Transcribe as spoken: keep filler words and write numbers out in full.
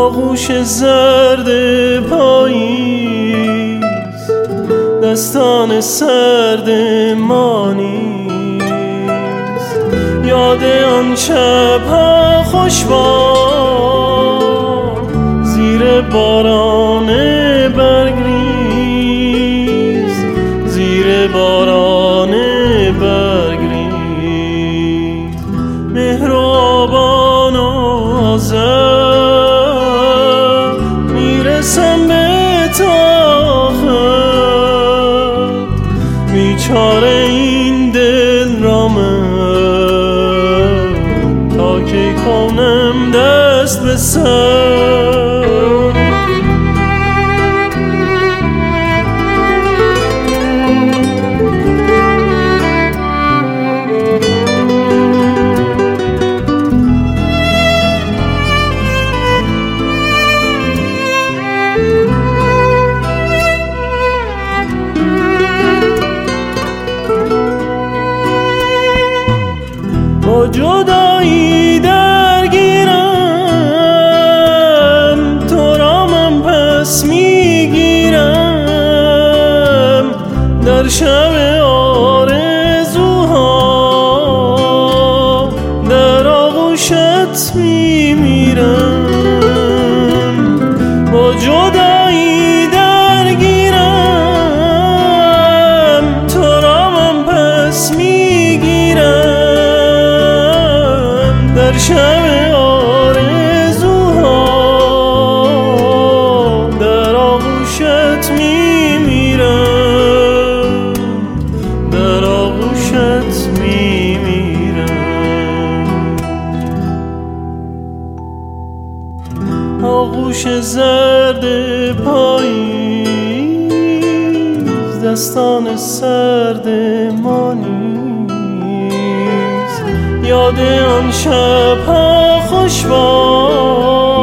آغوش زرد پاییز دستان سرد ما نیست. یاد آن شب‌ها خوشبار زیر باران برگریز، زیر باران برگریز. مهربان و آذر میرسم به طاقت، بیچاره این دل را من تا کی کنم دست به سر. با جدایی درگیرم، تو را من پس میگیرم. در شب آرزوها در آغوشت میمیرم. با جدایی درگیرم، تو را من پس میگیرم. در شب آرزوها در آغوشت میمیرم، در آغوشت میمیرم. آغوش زرد پاییز دستان سرد ما نیست. یاد آن شب‌ها خوشبار